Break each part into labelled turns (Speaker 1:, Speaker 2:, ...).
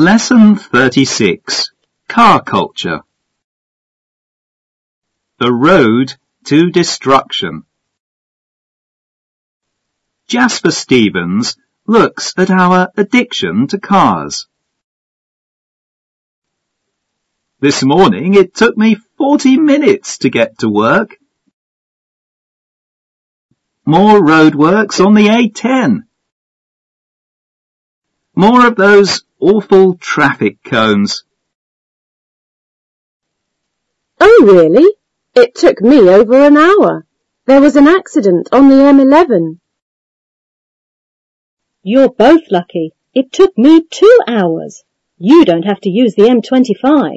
Speaker 1: Lesson 36. Car Culture. The Road to Destruction. Jasper Stevens looks at our addiction to cars. This morning it took me 40 minutes to get to work. More roadworks on the A10. More of those awful traffic cones.
Speaker 2: Oh, really? It took me over an hour. There was an accident on the M11.
Speaker 3: You're both lucky. It took me 2 hours. You don't have to use the M25.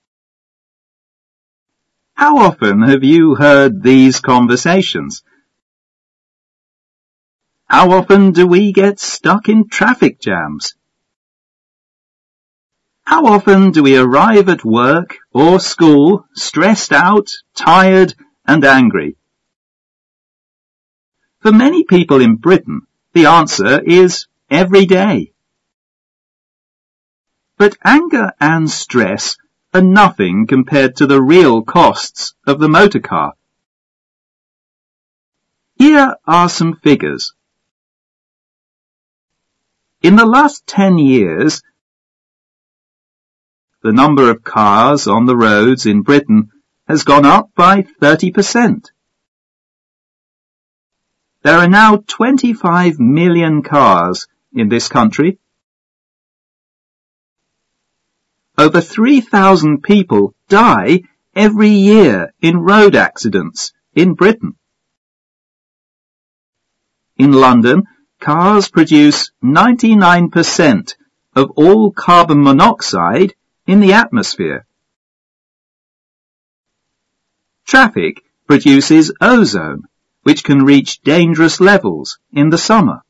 Speaker 1: How often have you heard these conversations? How often do we get stuck in traffic jams? How often do we arrive at work or school stressed out, tired and angry? For many people in Britain, the answer is every day. But anger and stress are nothing compared to the real costs of the motor car. Here are some figures. In the last 10 years, the number of cars on the roads in Britain has gone up by 30%. There are now 25 million cars in this country. Over 3,000 people die every year in road accidents in Britain. In London, cars produce 99% of all carbon monoxide in the atmosphere. Traffic produces ozone, which can reach dangerous levels in the summer.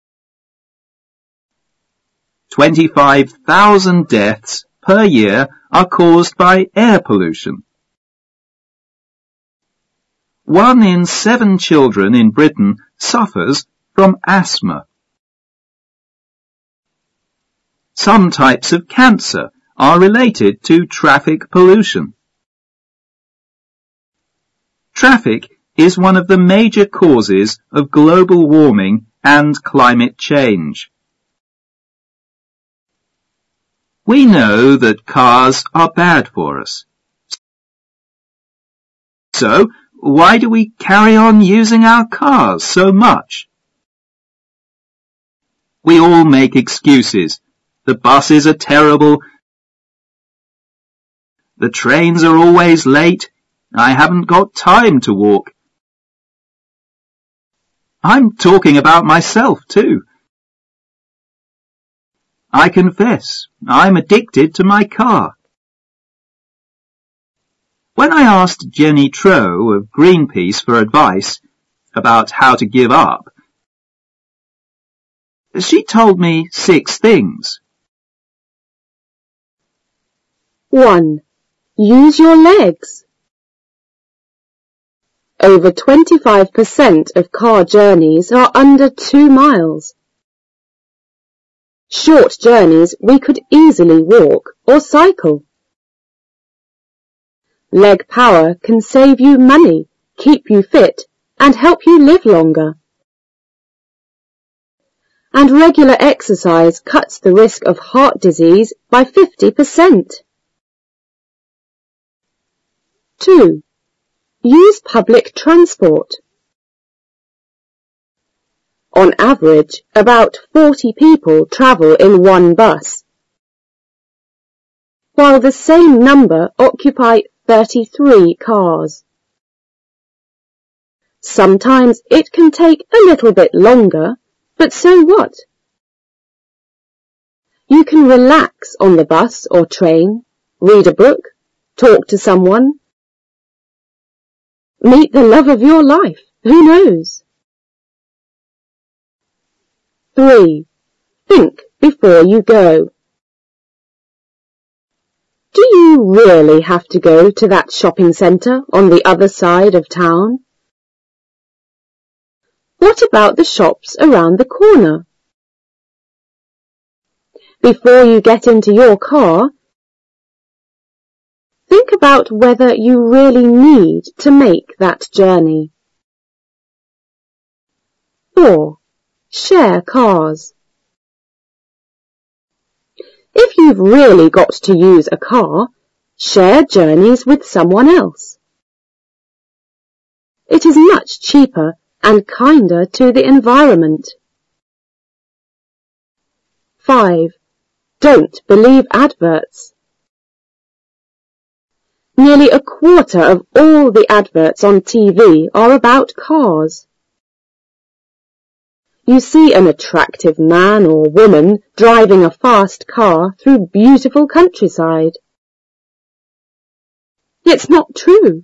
Speaker 1: 25,000 deaths per year are caused by air pollution. 1 in 7 children in Britain suffers from asthma. Some types of cancer are related to traffic pollution. Traffic is one of the major causes of global warming and climate change. We know that cars are bad for us. So, why do we carry on using our cars so much? We all make excuses. The buses are terrible. The trains are always late. I haven't got time to walk. I'm talking about myself too. I confess, I'm addicted to my car. When I asked Jenny Troe of Greenpeace for advice about how to give up, she told me 6 things.
Speaker 2: 1. Use your legs. Over 25% of car journeys are under 2 miles. Short journeys we could easily walk or cycle. Leg power can save you money, keep you fit, and help you live longer. And regular exercise cuts the risk of heart disease by 50%. 2. Use public transport. On average, about 40 people travel in one bus, while the same number occupy 33 cars. Sometimes it can take a little bit longer, but so what? You can relax on the bus or train, read a book, talk to someone, meet the love of your life, who knows? 3. Think before you go. Do you really have to go to that shopping centre on the other side of town? What about the shops around the corner? before you get into your car, think about whether you really need to make that journey. 4. Share cars. If you've really got to use a car, share journeys with someone else. It is much cheaper and kinder to the environment. 5. Don't believe adverts. Nearly a quarter of all the adverts on TV are about cars. You see an attractive man or woman driving a fast car through beautiful countryside. It's not true.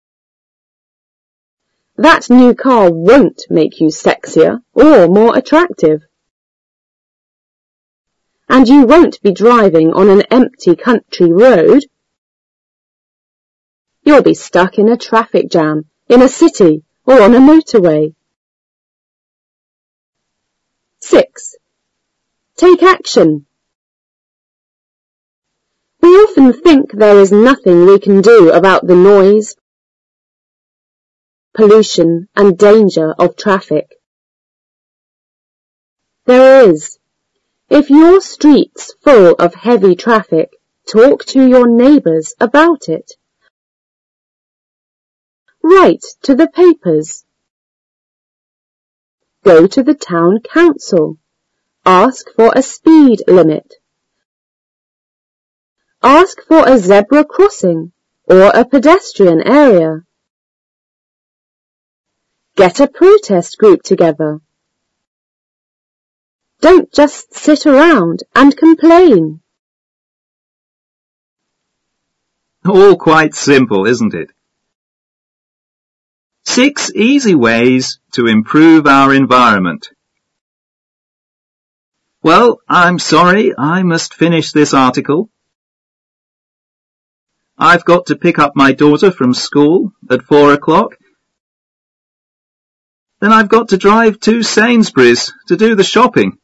Speaker 2: That new car won't make you sexier or more attractive. And you won't be driving on an empty country road. You'll be stuck in a traffic jam, in a city, or on a motorway. 6. Take action. We often think there is nothing we can do about the noise, pollution and danger of traffic. There is. If your street's full of heavy traffic, talk to your neighbours about it. Write to the papers. Go to the town council. Ask for a speed limit. Ask for a zebra crossing or a pedestrian area. Get a protest group together. Don't just sit around and complain.
Speaker 1: All quite simple, isn't it? 6 easy ways to improve our environment. Well, I'm sorry, I must finish this article. I've got to pick up my daughter from school at 4 o'clock. Then I've got to drive to Sainsbury's to do the shopping.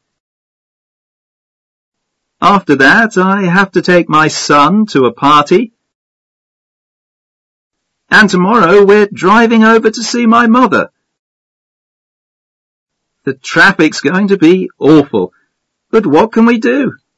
Speaker 1: After that, I have to take my son to a party. And tomorrow we're driving over to see my mother. The traffic's going to be awful, but what can we do?